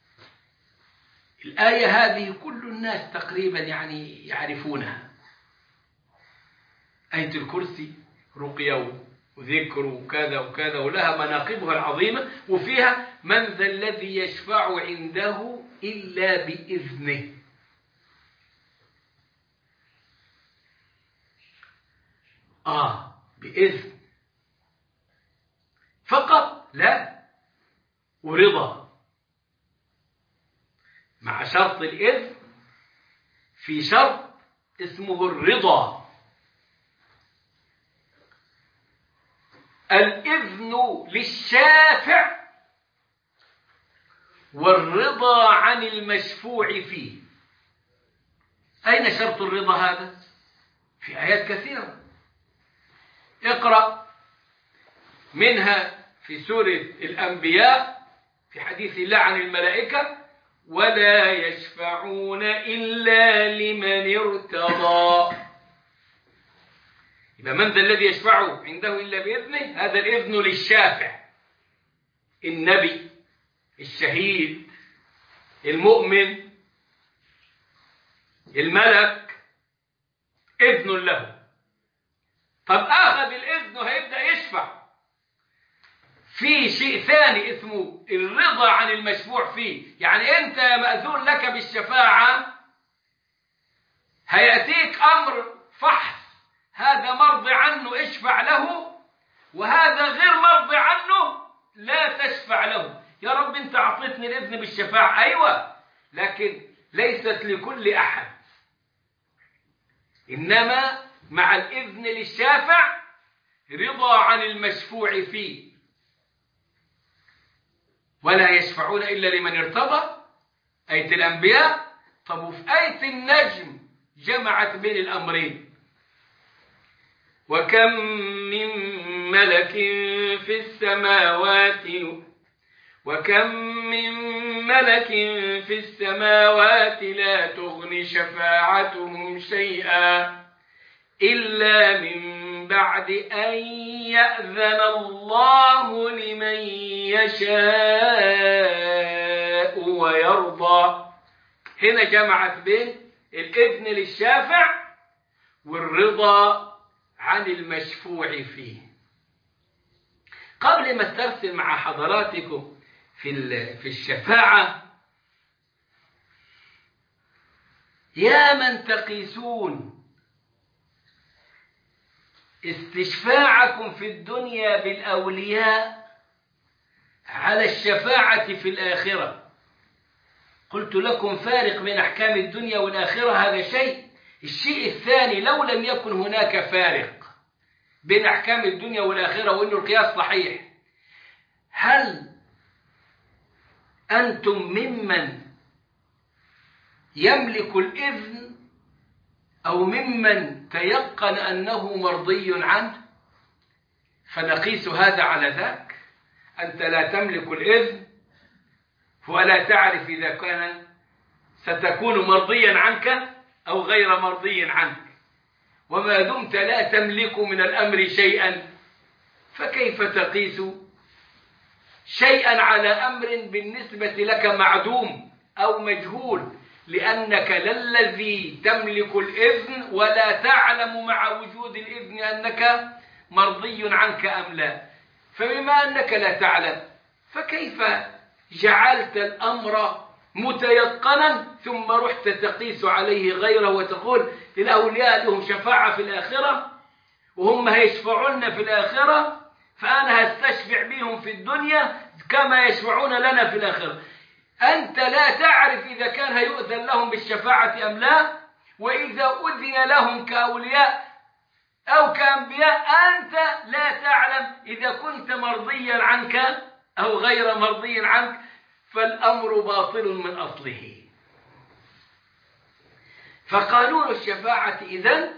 الآية هذه كل الناس تقريبا يعني يعرفونها. آية الكرسي رقية وذكر وكذا وكذا، ولها مناقبها العظيمة، وفيها من ذا الذي يشفع عنده إلا بإذنه. آه بإذن فقط؟ لا، ورضا مع شرط الإذن في شرط اسمه الرضا. الإذن للشافع والرضا عن المشفوع فيه. أين شرط الرضا هذا؟ في آيات كثيرة، اقرأ منها في سورة الأنبياء في حديث الله عن الملائكة: ولا يشفعون إلا لمن ارتضى. يبقى من ذا الذي يشفع عنده إلا بإذنه؟ هذا الإذن للشافع، النبي، الشهيد، المؤمن، الملك، إذن له. طب أخذ الإذن هيبدأ يشفع في شيء ثاني اسمه الرضا عن المشفوع فيه. يعني أنت مأذون لك بالشفاعة، هيأتيك أمر فحص، هذا مرضي عنه اشفع له، وهذا غير مرضي عنه لا تشفع له. يا رب أنت أعطيتني الإذن بالشفاعة، أيوة، لكن ليست لكل أحد، إنما مع الإذن للشافع رضا عن المشفوع فيه. ولا يشفعون إلا لمن ارتضى، آية الأنبياء. طب وفي آية النجم جمعت بين الأمرين: وكم من ملك في السماوات وكم من ملك في السماوات لا تغني شفاعتهم شيئا إلا من بعد أن يأذن الله لمن يشاء ويرضى. هنا جمعت بين الإذن للشافع والرضا عن المشفوع فيه. قبل ما استرسل مع حضراتكم في في الشفاعة، يا من تقيسون استشفاعكم في الدنيا بالأولياء على الشفاعة في الآخرة. قلت لكم فارق بين أحكام الدنيا والآخرة، هذا شيء. الشيء الثاني، لو لم يكن هناك فارق بين أحكام الدنيا والآخرة وإنه القياس صحيح، هل أنتم ممن يملك الإذن أو ممن تيقن أنه مرضي عنه؟ فنقيس هذا على ذاك. أنت لا تملك الإذن ولا تعرف إذا كان ستكون مرضيا عنك أو غير مرضي عنك، وما دمت لا تملك من الأمر شيئا، فكيف تقيس شيئا على أمر بالنسبة لك معدوم أو مجهول؟ لأنك للذي تملك الإذن ولا تعلم مع وجود الإذن أنك مرضي عنك أم لا. فبما أنك لا تعلم، فكيف جعلت الأمر متيقنا ثم رحت تقيس عليه غيره وتقول الأولياء لهم شفاعة في الآخرة وهم هيشفعون في الآخرة، فأنا هستشفع بهم في الدنيا كما يشفعون لنا في الآخرة. أنت لا تعرف إذا كان هيؤذن لهم بالشفاعة أم لا، وإذا أذن لهم كأولياء أو كأنبياء أنت لا تعلم إذا كنت مرضيا عنك أو غير مرضي عنك، فالأمر باطل من أصله. فقانون الشفاعة إذن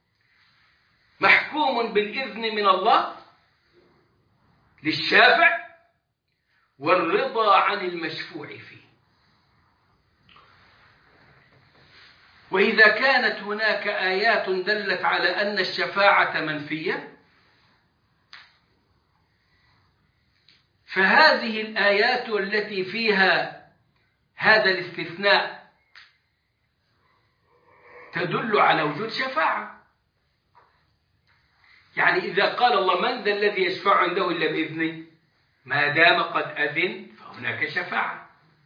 محكوم بالإذن من الله للشافع والرضا عن المشفوع فيه. وإذا كانت هناك آيات دلت على أن الشفاعة منفية، فهذه الآيات التي فيها هذا الاستثناء تدل على وجود شفاعة. يعني إذا قال الله من ذا الذي يشفع عنده إلا بإذنه، ما دام قد أذن فهناك شفاعة.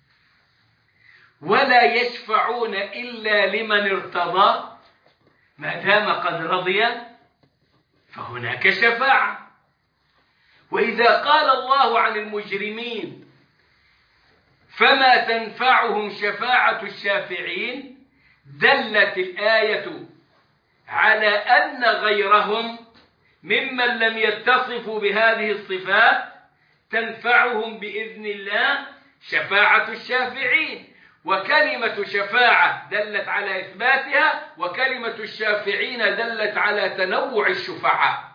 ولا يشفعون إلا لمن ارتضى، ما دام قد رضي فهناك شفاعة. وإذا قال الله عن المجرمين فما تنفعهم شفاعة الشافعين، دلت الآية على أن غيرهم ممن لم يتصفوا بهذه الصفات تنفعهم بإذن الله شفاعة الشافعين، وكلمة شفاعة دلت على إثباتها، وكلمة الشافعين دلت على تنوع الشفعاء،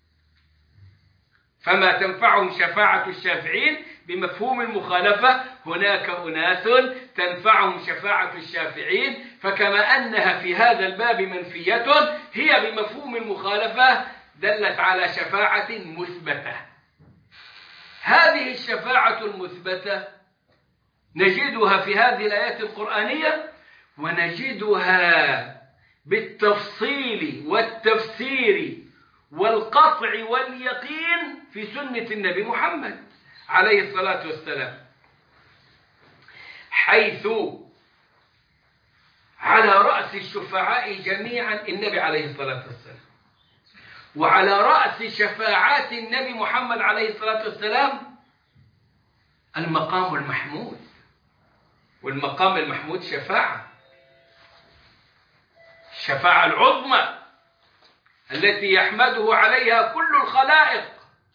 فما تنفعهم شفاعة الشافعين بمفهوم المخالفة هناك أناس تنفعهم شفاعة الشافعين، فكما أنها في هذا الباب منفية هي بمفهوم المخالفة دلت على شفاعة مثبتة. هذه الشفاعة المثبتة نجدها في هذه الآيات القرآنية، ونجدها بالتفصيل والتفسير والقطع واليقين في سنة النبي محمد عليه الصلاة والسلام، حيث على رأس الشفعاء جميعا النبي عليه الصلاة والسلام، وعلى رأس شفاعات النبي محمد عليه الصلاة والسلام المقام المحمود، والمقام المحمود شفاعة، الشفاعة العظمى التي يحمده عليها كل الخلائق،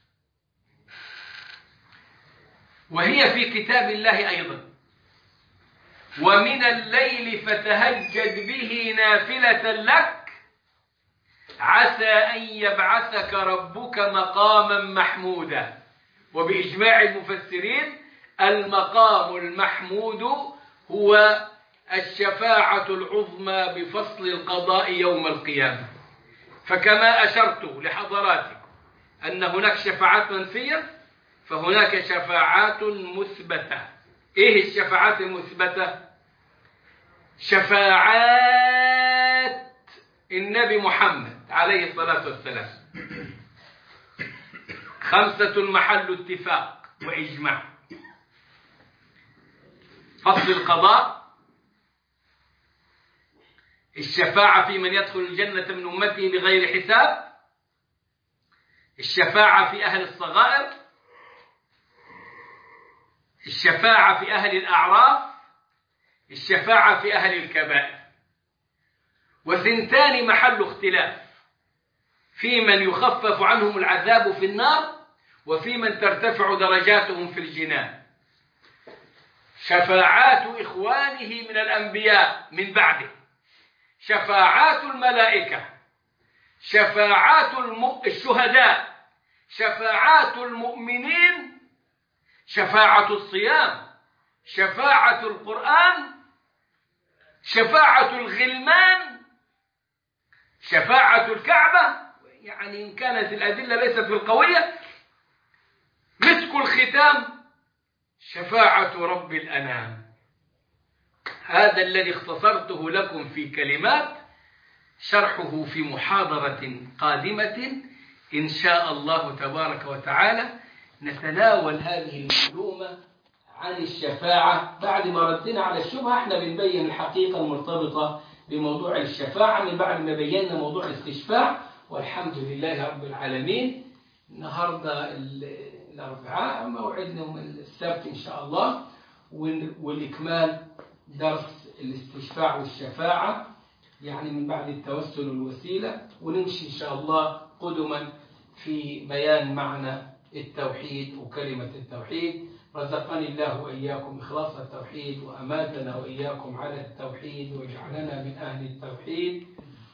وهي في كتاب الله أيضا: ومن الليل فتهجد به نافلة لك عسى أن يبعثك ربك مقاما محمودا. وبإجماع المفسرين المقام المحمود هو الشفاعة العظمى بفصل القضاء يوم القيامة. فكما أشرت لحضراتكم أن هناك شفاعات منفية، فهناك شفاعات مثبتة. إيه الشفاعات المثبتة؟ شفاعات النبي محمد عليه الصلاة والسلام خمسة محل اتفاق وإجماع: فصل القضاء، الشفاعة في من يدخل الجنة من أمته بغير حساب، الشفاعة في أهل الصغائر، الشفاعة في أهل الأعراف، الشفاعة في أهل الكبائر. وثنتان محل اختلاف: في من يخفف عنهم العذاب في النار، وفي من ترتفع درجاتهم في الجنان. شفاعات إخوانه من الأنبياء من بعده، شفاعات الملائكة، شفاعات الشهداء، شفاعات المؤمنين، شفاعة الصيام، شفاعة القرآن، شفاعة الغلمان، شفاعة الكعبة. يعني إن كانت الأدلة ليست بالقوية، مسك الختام شفاعة رب الأنام. هذا الذي اختصرته لكم في كلمات، شرحه في محاضرة قادمة إن شاء الله تبارك وتعالى. نتناول هذه المعلومة عن الشفاعة بعد ما ردنا على الشبهة. احنا بنبين الحقيقة المرتبطة بموضوع الشفاعة من بعد ما بينا موضوع الاستشفاع، والحمد لله رب العالمين. النهاردة الأربعاء، موعدنا من السبت إن شاء الله، والإكمال درس الاستشفاع والشفاعة، يعني من بعد التوسل والوسيلة، ونمشي إن شاء الله قدما في بيان معنى التوحيد وكلمة التوحيد. رزقني الله وإياكم إخلاص التوحيد، وأماتنا وإياكم على التوحيد، وجعلنا من أهل التوحيد،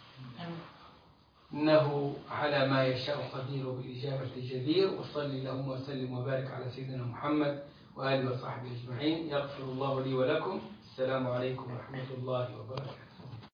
إنه على ما يشاء قدير بالإجابة جدير. وصلي اللهم وسلم وبارك على سيدنا محمد وآله وصحبه أجمعين. يغفر الله لي ولكم. السلام عليكم ورحمة الله وبركاته.